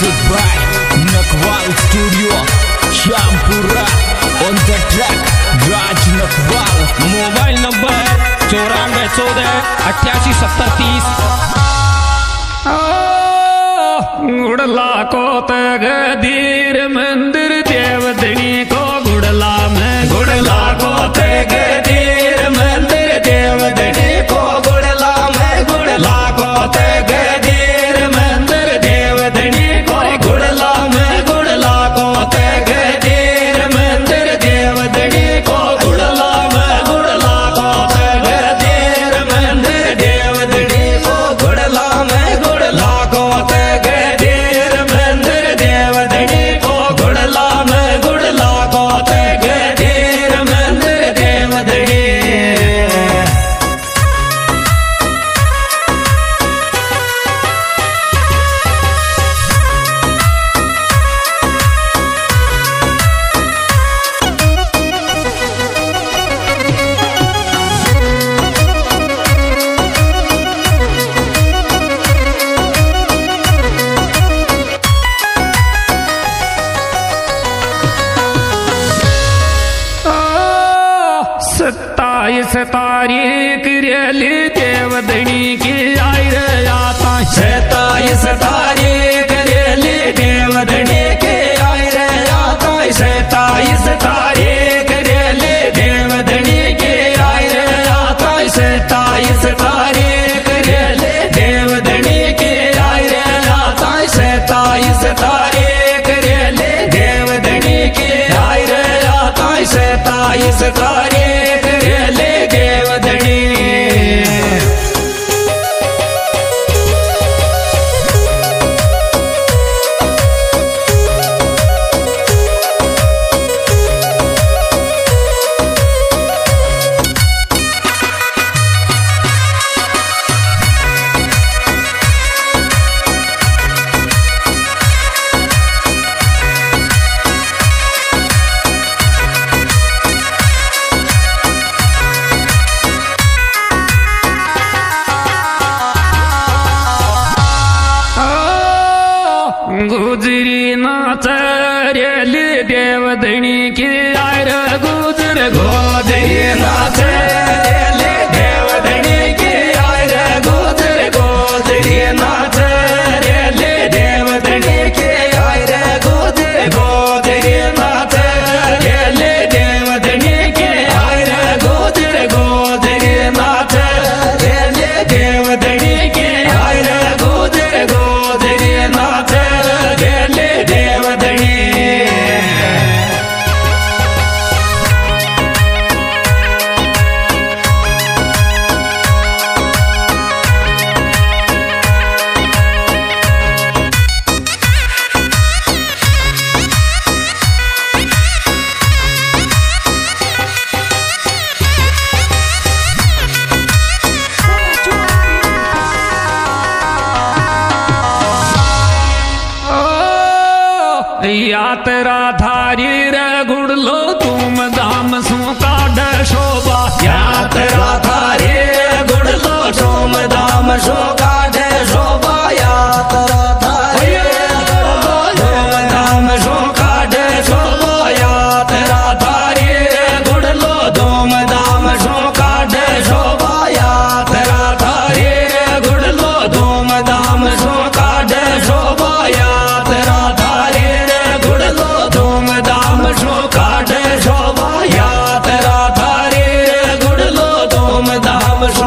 Music by Nakwal Studio, Shampura on the track, Raj Nakwal. Mobile number 9414 88 गुड़ला को तग धीर मंदिर देवधनी को गुड़ला में गुड़ला को तग धीर मंदिर देवधनी को गुड़ला में गुड़ला को तग धीर मंदिर देवधनी को गुड़ला में गुड़ला को तग धीर मंदिर देवधनी को गुड़ला में गुड़ला को तग धीर मंदिर देवधनी को गुड़ला में गुड़ला को तग धीर मंदिर देवधनी को गुड़ला में गुड़ला को तग धीर मंदिर देवधनी। सत्ताईस तारीख रेली देवधनी की आई रे आता 27 तारीख रेली देवधनी की आई रे आता 27 तारीख रेली देवधनी की आई रे आता 27 तारीख रेली देवधनी की आई रे आता 27 तारीख रेली देवधनी की आई रे आता 27 तारीख रेली देवधनी। गुजरी नाच रेली देवधनी की आय रे गुजर गोजरी नाच रेली देवधनी की आय रे गुजर गोजरी नाच रेली देवधनी की आय रे गुजर गोजरी नाच रेली देवधनी की आय रे गुजर गोजरी नाच रेली देवधनी की आय रे गुजर गोजरी नाच रेली देवधनी। यात्रा धारी रे गुड़लो तुम दाम सु काढ़ शोभा यात्रा धारी रे गुड़लो तुम दाम सु काढ़ शोभा यात्रा धारी रे गुड़लो तुम दाम सु काढ़ शोभा यात्रा धारी रे गुड़लो तुम दाम सु काढ़ शोभा यात्रा धारी रे गुड़लो तुम दाम सु काढ़ शोभा यात्रा धारी गुड़लो धूम धाम सो काढ़ शोभा यात्रा धारी गुड़लो धूम धाम सो।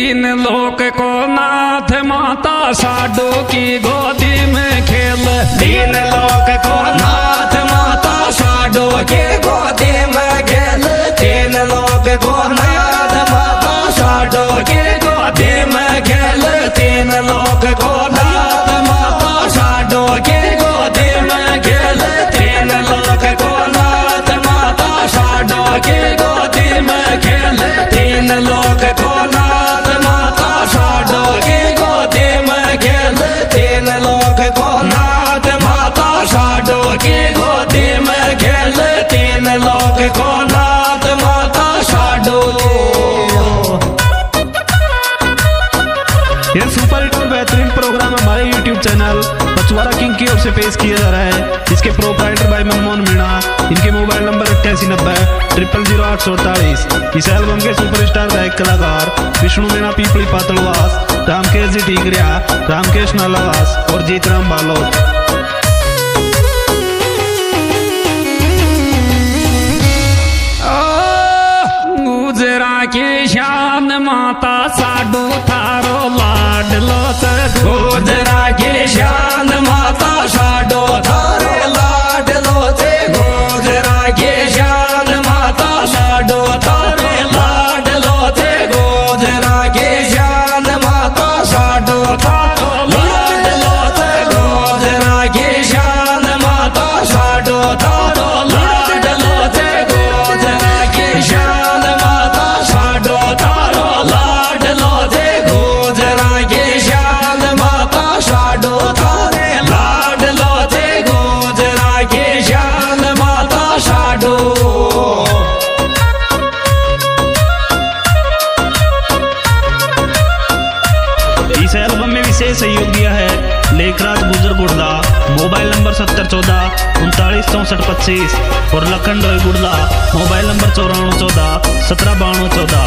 तीन लोक को नाथ माता साडो की गोदी में खेल। तीन लोक को नाथ माता साडो की गोदी में खेल। तीन लोक को नाथ माता साडो की गोदी में खेल। तीन लोक को नाथ माता साडो की गोदी में खेल। तीन लोक को नाथ माता साडो की गोदी में खेल। तीन लोक को नाथ माता साडो की गोदी में खेल। तीन लोक को नाथ माता साडो की गोदी में खेल। तीन लोक को नाथ माता साडो। यह सुपर हिट और बेहतरीन प्रोग्राम हमारे YouTube चैनल पचवाड़ा किंग की ओर से पेश किया जा रहा है। इसके प्रोप्राइटर भाई मनमोहन मीणा। इनके मोबाइल नंबर 8890 इस एल्बम के सुपरस्टार गायक कलाकार विष्णु मीणा पीपली पातलवास, रामकेश जी टीकरिया, रामकेश नालावास और जीतराम बालोद। गुजरा की शान माता साडू थारो लाडलो से। गुजरा की शान माता साडो थारो लाडलो से। गुजरा की शान माता साडो थारो लाडलो से। गुजरा की शान माता साडो थारो लाडलो से। गुजरा की शान माता साडो थारो लाडलो से। गुजरा की शान माता साडो थारो लाडलो से। गुजरा की शान माता साडो थारे लाडलो से। गुजरा की शान माता साडो। इस एल्बम में विशेष सहयोग दिया है लेखराज गुजर गुड़दा। मोबाइल नंबर 7014 396425 और लखन रॉय गुड़दा। Mobile number 9414 179214।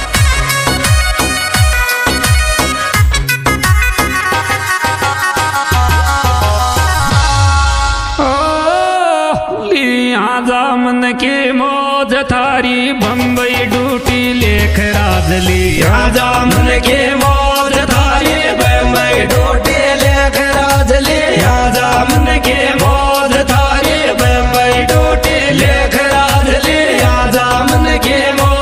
जामन की मौज थारी बम्बई ड्यूटी लेख राज लिया। जामन की मौज थारी बम्बई ड्यूटी लेख राज लिया। जामन की मौज थारी बम्बई ड्यूटी लेख राज लिया। जामन की